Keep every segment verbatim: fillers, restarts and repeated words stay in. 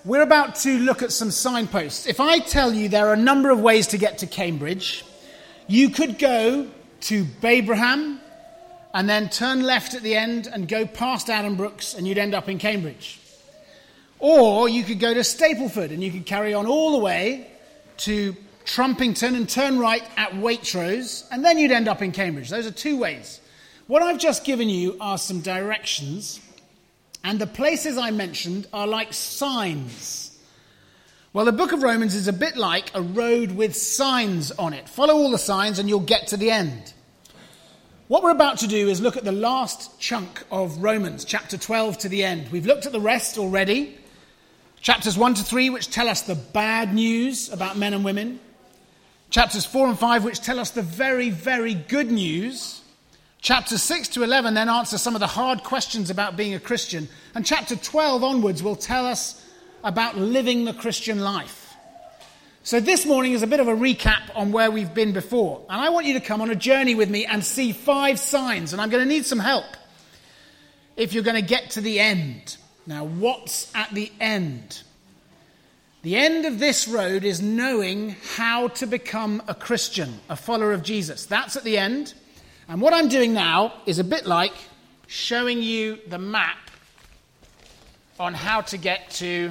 We're about to look at some signposts. If I tell you there are a number of ways to get to Cambridge, you could go to Babraham and then turn left at the end and go past Addenbrooke's and you'd end up in Cambridge. Or you could go to Stapleford and you could carry on all the way to Trumpington and turn right at Waitrose and then you'd end up in Cambridge. Those are two ways. What I've just given you are some directions, and the places I mentioned are like signs. Well, the book of Romans is a bit like a road with signs on it. Follow all the signs and you'll get to the end. What we're about to do is look at the last chunk of Romans, chapter twelve to the end. We've looked at the rest already. Chapters one to three, which tell us the bad news about men and women. Chapters four and five, which tell us the very, very good news. Chapters six to eleven then answer some of the hard questions about being a Christian. And chapter twelve onwards will tell us about living the Christian life. So this morning is a bit of a recap on where we've been before. And I want you to come on a journey with me and see five signs. And I'm going to need some help if you're going to get to the end. Now, what's at the end? The end of this road is knowing how to become a Christian, a follower of Jesus. That's at the end. And what I'm doing now is a bit like showing you the map on how to get to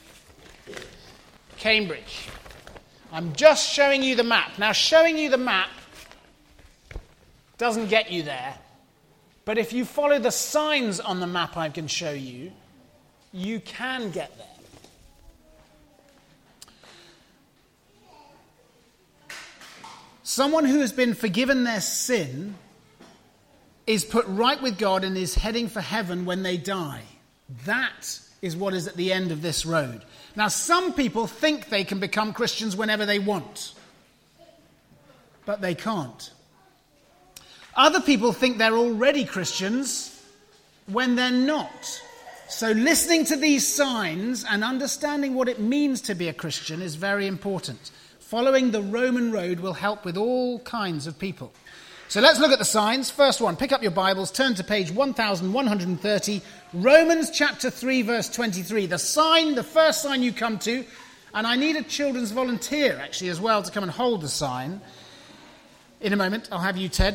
Cambridge. I'm just showing you the map. Now, showing you the map doesn't get you there. But if you follow the signs on the map I can show you, you can get there. Someone who has been forgiven their sin is put right with God and is heading for heaven when they die. That is what is at the end of this road. Now, some people think they can become Christians whenever they want, but they can't. Other people think they're already Christians when they're not. So listening to these signs and understanding what it means to be a Christian is very important. Following the Roman road will help with all kinds of people. So let's look at the signs. First one, pick up your Bibles, turn to page one thousand one hundred thirty, Romans chapter three, verse twenty-three. The sign, the first sign you come to, and I need a children's volunteer actually as well to come and hold the sign. In a moment, I'll have you, Ted.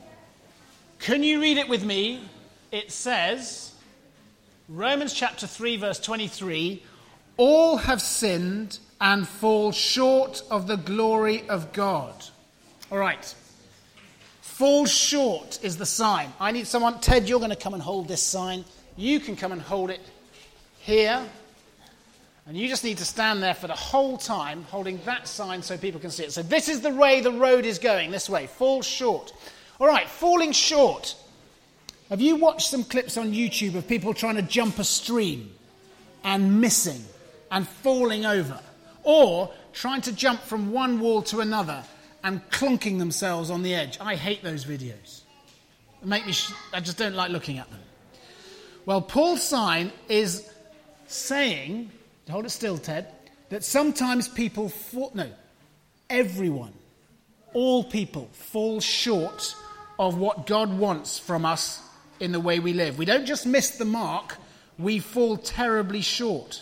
Can you read it with me? It says, Romans chapter three, verse twenty-three, all have sinned and fall short of the glory of God. All right. Fall short is the sign. I need someone. Ted, you're going to come and hold this sign. You can come and hold it here. And you just need to stand there for the whole time holding that sign so people can see it. So this is the way the road is going, this way. Fall short. All right, falling short. Have you watched some clips on YouTube of people trying to jump a stream and missing and falling over? Or trying to jump from one wall to another and clunking themselves on the edge. I hate those videos. They make me sh- I just don't like looking at them. Well, Paul's sign is saying, hold it still, Ted, that sometimes people fall, no, everyone, all people fall short of what God wants from us in the way we live. We don't just miss the mark, we fall terribly short.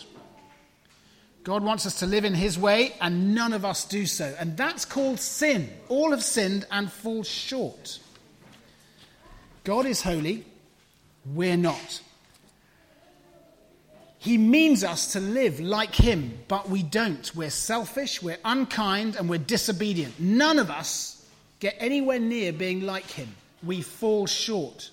God wants us to live in his way, and none of us do so. And that's called sin. All have sinned and fall short. God is holy. We're not. He means us to live like him, but we don't. We're selfish, we're unkind, and we're disobedient. None of us get anywhere near being like him. We fall short.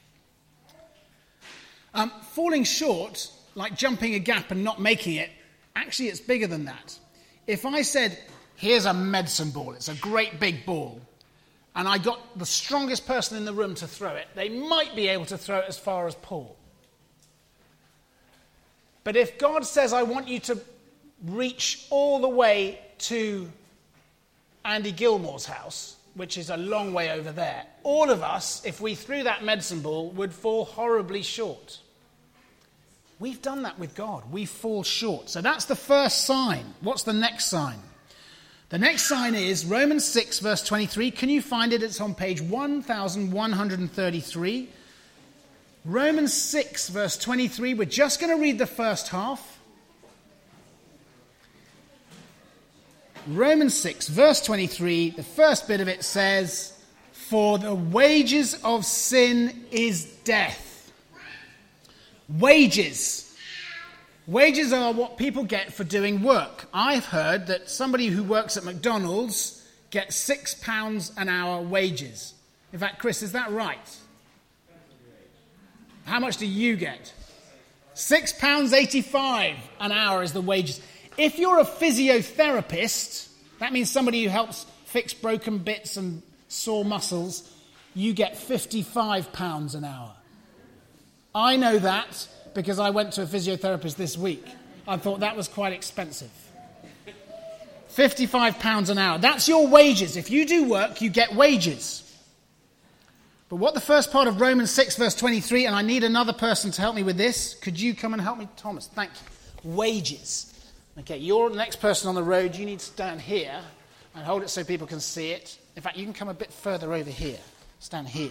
Um, falling short, like jumping a gap and not making it, actually, it's bigger than that. If I said, here's a medicine ball, it's a great big ball, and I got the strongest person in the room to throw it, they might be able to throw it as far as Paul. But if God says, I want you to reach all the way to Andy Gilmore's house, which is a long way over there, all of us, if we threw that medicine ball, would fall horribly short. We've done that with God. We fall short. So that's the first sign. What's the next sign? The next sign is Romans six, verse twenty-three. Can you find it? It's on page one thousand one hundred thirty-three. Romans six, verse twenty-three. We're just going to read the first half. Romans six, verse twenty-three, the first bit of it says, "For the wages of sin is death." Wages. Wages are what people get for doing work. I've heard that somebody who works at McDonald's gets six pounds an hour wages. In fact, Chris, is that right? How much do you get? Six pounds eighty-five an hour is the wages. If you're a physiotherapist, that means somebody who helps fix broken bits and sore muscles, you get fifty-five pounds an hour. I know that because I went to a physiotherapist this week. I thought that was quite expensive. fifty-five pounds an hour. That's your wages. If you do work, you get wages. But what the first part of Romans six, verse twenty-three, and I need another person to help me with this. Could you come and help me? Thomas, thank you. Wages. Okay, you're the next person on the road. You need to stand here and hold it so people can see it. In fact, you can come a bit further over here. Stand here.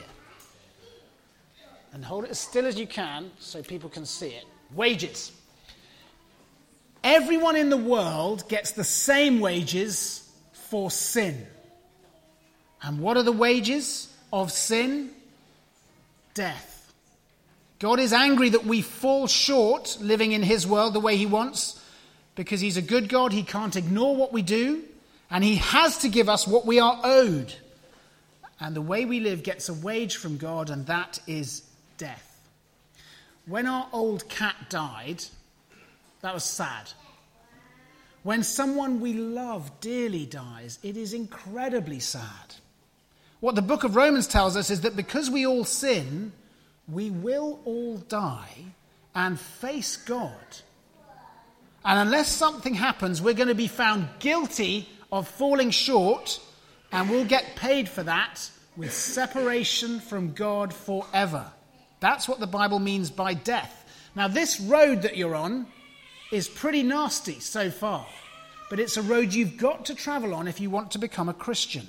And hold it as still as you can so people can see it. Wages. Everyone in the world gets the same wages for sin. And what are the wages of sin? Death. God is angry that we fall short living in his world the way he wants, because he's a good God. He can't ignore what we do, and he has to give us what we are owed. And the way we live gets a wage from God, and that is death. When our old cat died, that was sad. When someone we love dearly dies, it is incredibly sad. What the book of Romans tells us is that because we all sin, we will all die and face God. And unless something happens, we're going to be found guilty of falling short, and we'll get paid for that with separation from God forever. That's what the Bible means by death. Now, this road that you're on is pretty nasty so far, but it's a road you've got to travel on if you want to become a Christian.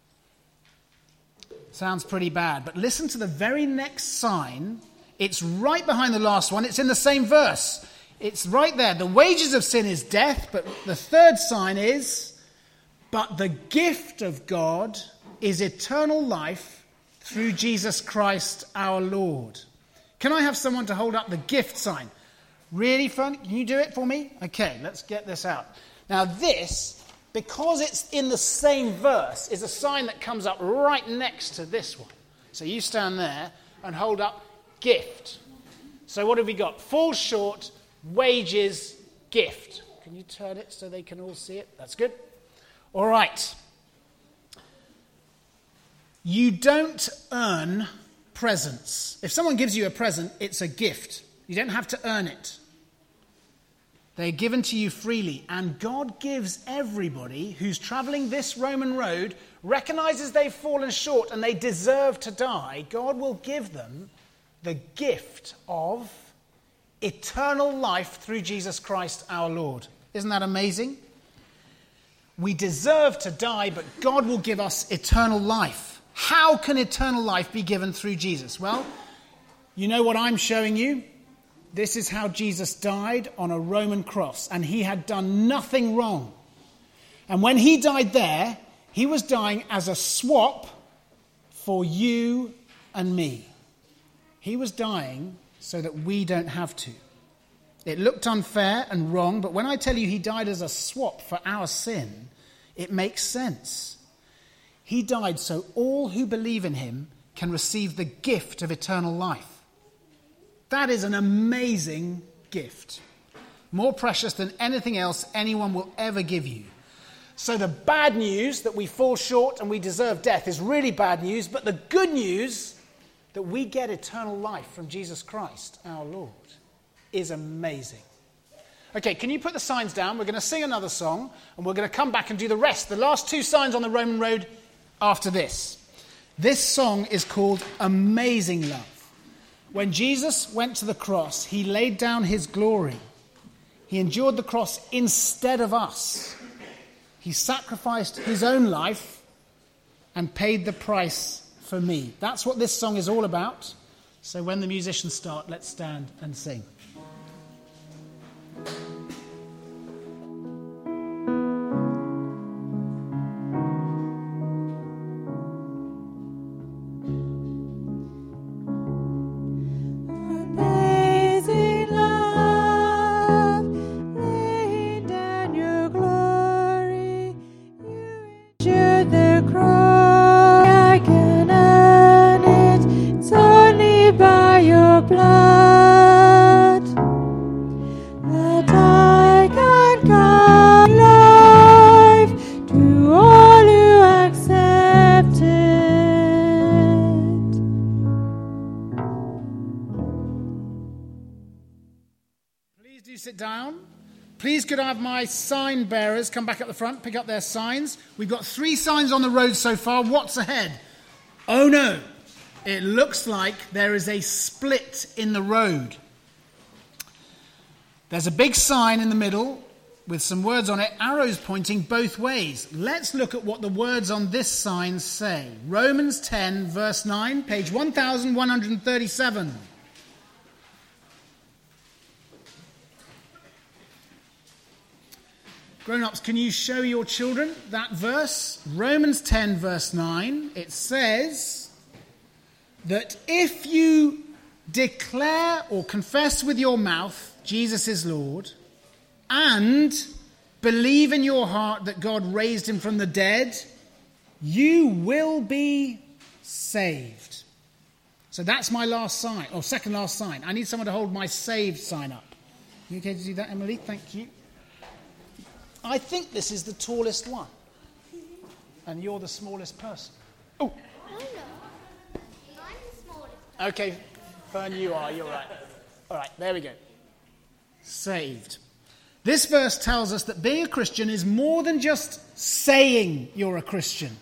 Sounds pretty bad, but listen to the very next sign. It's right behind the last one. It's in the same verse. It's right there. The wages of sin is death, but the third sign is, but the gift of God is eternal life through Jesus Christ our Lord. Can I have someone to hold up the gift sign? Really fun? Can you do it for me? Okay, let's get this out. Now this, because it's in the same verse, is a sign that comes up right next to this one. So you stand there and hold up gift. So what have we got? Fall short, wages, gift. Can you turn it so they can all see it? That's good. All right. You don't earn presents. If someone gives you a present, it's a gift. You don't have to earn it. They're given to you freely. And God gives everybody who's traveling this Roman road, recognizes they've fallen short and they deserve to die. God will give them the gift of eternal life through Jesus Christ our Lord. Isn't that amazing? We deserve to die, but God will give us eternal life. How can eternal life be given through Jesus? Well, you know what I'm showing you? This is how Jesus died on a Roman cross, and he had done nothing wrong. And when he died there, he was dying as a swap for you and me. He was dying so that we don't have to. It looked unfair and wrong, but when I tell you he died as a swap for our sin, it makes sense. He died so all who believe in him can receive the gift of eternal life. That is an amazing gift, more precious than anything else anyone will ever give you. So the bad news that we fall short and we deserve death is really bad news, but the good news that we get eternal life from Jesus Christ, our Lord, is amazing. Okay, can you put the signs down? We're going to sing another song, and we're going to come back and do the rest. The last two signs on the Roman road after this. This song is called Amazing Love. When Jesus went to the cross, he laid down his glory. He endured the cross instead of us. He sacrificed his own life and paid the price for me. That's what this song is all about. So when the musicians start, let's stand and sing. your blood, that I can come life to all who accept it. Please do sit down. Please could I have my sign bearers come back up the front, pick up their signs. We've got three signs on the road so far. What's ahead? Oh no, it looks like there is a split in the road. There's a big sign in the middle with some words on it, arrows pointing both ways. Let's look at what the words on this sign say. Romans ten, verse nine, page one thousand one hundred thirty-seven. Grown-ups, can you show your children that verse? Romans ten, verse nine, it says that if you declare or confess with your mouth Jesus is Lord and believe in your heart that God raised him from the dead, you will be saved. So that's my last sign, or second last sign. I need someone to hold my saved sign up. You okay to do that, Emily? Thank you. I think this is the tallest one. And you're the smallest person. Oh. No, no. I'm the smallest. Okay, Fern, you are. You're right. All right, there we go. Saved. This verse tells us that being a Christian is more than just saying you're a Christian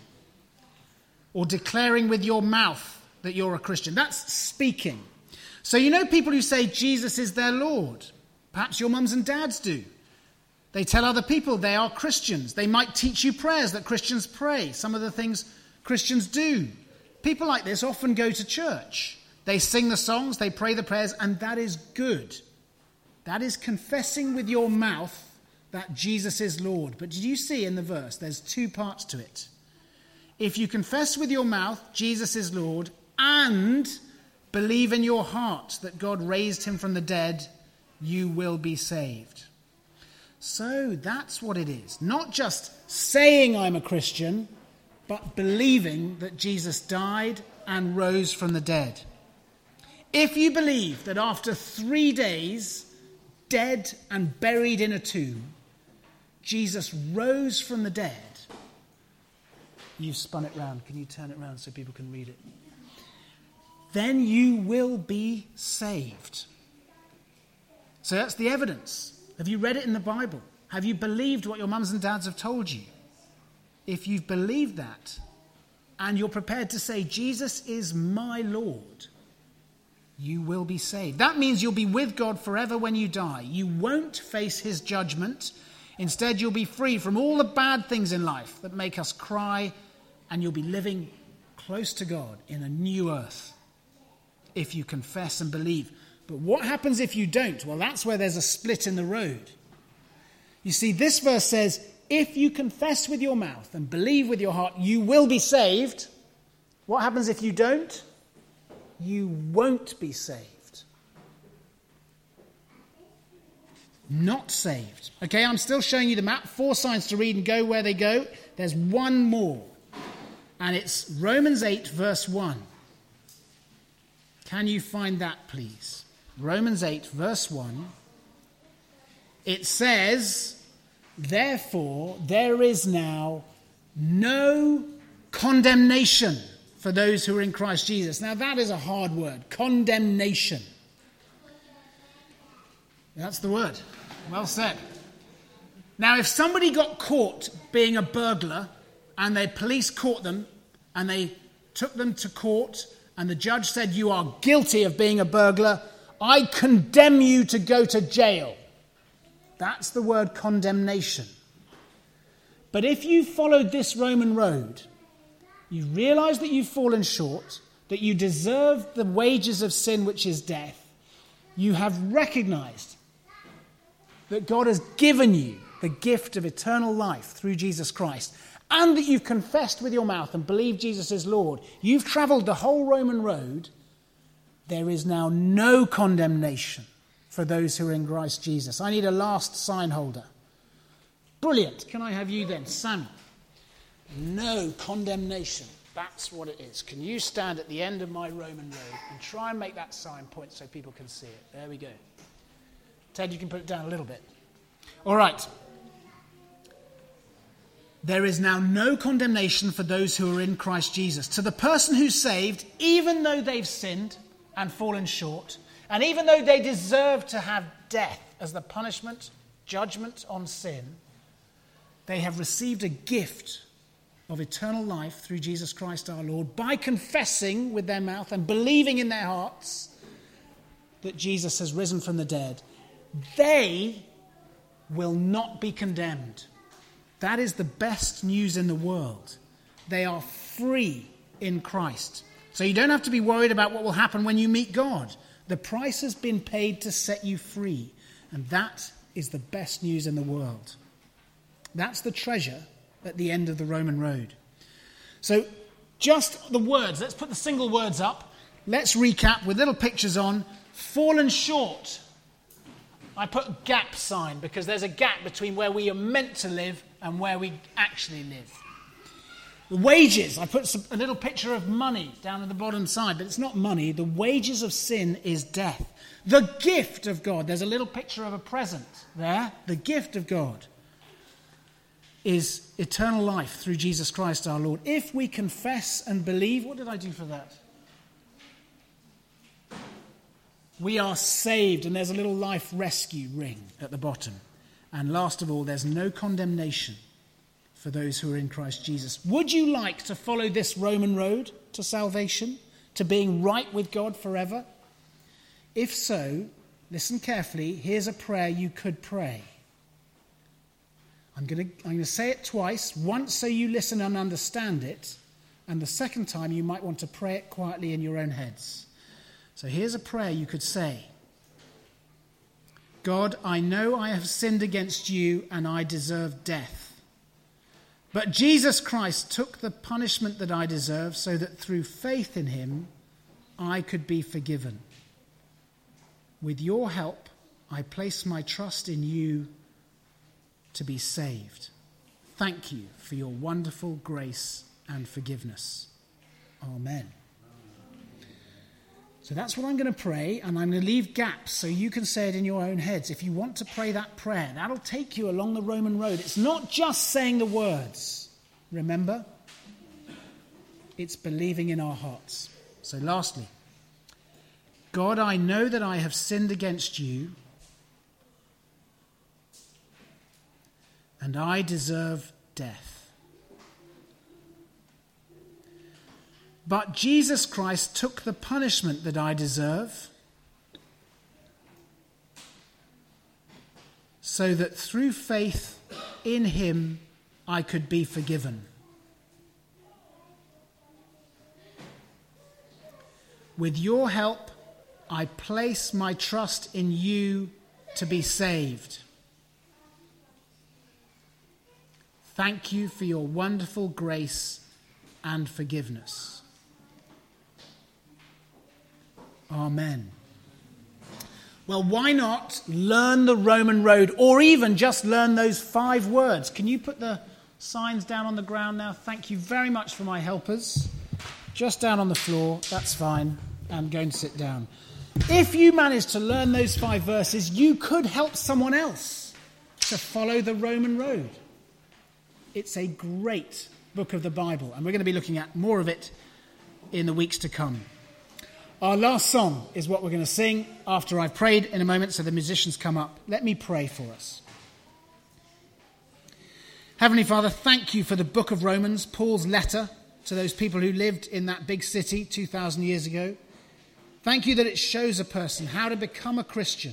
or declaring with your mouth that you're a Christian. That's speaking. So you know people who say Jesus is their Lord. Perhaps your mums and dads do. They tell other people they are Christians. They might teach you prayers that Christians pray, some of the things Christians do. People like this often go to church. They sing the songs, they pray the prayers, and that is good. That is confessing with your mouth that Jesus is Lord. But did you see in the verse, there's two parts to it. If you confess with your mouth Jesus is Lord and believe in your heart that God raised him from the dead, you will be saved. So that's what it is. Not just saying I'm a Christian, but believing that Jesus died and rose from the dead. If you believe that after three days, dead and buried in a tomb, Jesus rose from the dead, you've spun it round. Can you turn it round so people can read it? Then you will be saved. So that's the evidence. Have you read it in the Bible? Have you believed what your mums and dads have told you? If you've believed that and you're prepared to say, Jesus is my Lord, you will be saved. That means you'll be with God forever when you die. You won't face his judgment. Instead, you'll be free from all the bad things in life that make us cry, and you'll be living close to God in a new earth if you confess and believe. But what happens if you don't? Well, that's where there's a split in the road. You see, this verse says, if you confess with your mouth and believe with your heart, you will be saved. What happens if you don't? You won't be saved. Not saved. Okay, I'm still showing you the map. Four signs to read and go where they go. There's one more. And it's Romans eight, verse one. Can you find that, please? Romans eight, verse one, it says, therefore, there is now no condemnation for those who are in Christ Jesus. Now, that is a hard word, condemnation. That's the word. Well said. Now, if somebody got caught being a burglar and the police caught them and they took them to court and the judge said, you are guilty of being a burglar, I condemn you to go to jail. That's the word condemnation. But if you followed this Roman road, you realize that you've fallen short, that you deserve the wages of sin, which is death. You have recognized that God has given you the gift of eternal life through Jesus Christ, and that you've confessed with your mouth and believed Jesus is Lord. You've traveled the whole Roman road. There is now no condemnation for those who are in Christ Jesus. I need a last sign holder. Brilliant. Can I have you then, Samuel? No condemnation. That's what it is. Can you stand at the end of my Roman road and try and make that sign point so people can see it? There we go. Ted, you can put it down a little bit. All right. There is now no condemnation for those who are in Christ Jesus. To the person who's saved, even though they've sinned and fallen short, and even though they deserve to have death as the punishment, judgment on sin, they have received a gift of eternal life through Jesus Christ our Lord by confessing with their mouth and believing in their hearts that Jesus has risen from the dead. They will not be condemned. That is the best news in the world. They are free in Christ. So you don't have to be worried about what will happen when you meet God. The price has been paid to set you free. And that is the best news in the world. That's the treasure at the end of the Roman road. So just the words. Let's put the single words up. Let's recap with little pictures on. Fallen short. I put gap sign because there's a gap between where we are meant to live and where we actually live. The wages, I put some, a little picture of money down at the bottom side, but it's not money. The wages of sin is death. The gift of God, there's a little picture of a present there. The gift of God is eternal life through Jesus Christ our Lord. If we confess and believe, what did I do for that? We are saved, and there's a little life rescue ring at the bottom. And last of all, there's no condemnation for those who are in Christ Jesus. Would you like to follow this Roman road to salvation, to being right with God forever? If so, listen carefully. Here's a prayer you could pray. I'm going to, I'm going to say it twice, once so you listen and understand it, and the second time you might want to pray it quietly in your own heads. So here's a prayer you could say. God, I know I have sinned against you and I deserve death. But Jesus Christ took the punishment that I deserve so that through faith in him, I could be forgiven. With your help, I place my trust in you to be saved. Thank you for your wonderful grace and forgiveness. Amen. So that's what I'm going to pray, and I'm going to leave gaps so you can say it in your own heads. If you want to pray that prayer, that'll take you along the Roman road. It's not just saying the words, remember? It's believing in our hearts. So lastly, God, I know that I have sinned against you, and I deserve death. But Jesus Christ took the punishment that I deserve so that through faith in him I could be forgiven. With your help, I place my trust in you to be saved. Thank you for your wonderful grace and forgiveness. Amen. Well, why not learn the Roman road, or even just learn those five words? Can you put the signs down on the ground now? Thank you very much for my helpers. Just down on the floor, that's fine. I'm going to sit down. If you manage to learn those five verses, you could help someone else to follow the Roman road. It's a great book of the Bible, and we're going to be looking at more of it in the weeks to come. Our last song is what we're going to sing after I've prayed in a moment, so the musicians come up. Let me pray for us. Heavenly Father, thank you for the book of Romans, Paul's letter to those people who lived in that big city two thousand years ago. Thank you that it shows a person how to become a Christian.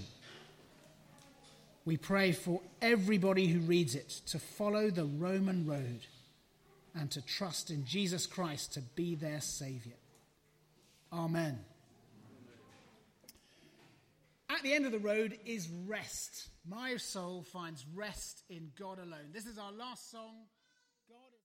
We pray for everybody who reads it to follow the Roman road and to trust in Jesus Christ to be their Saviour. Amen. At the end of the road is rest. My soul finds rest in God alone. This is our last song.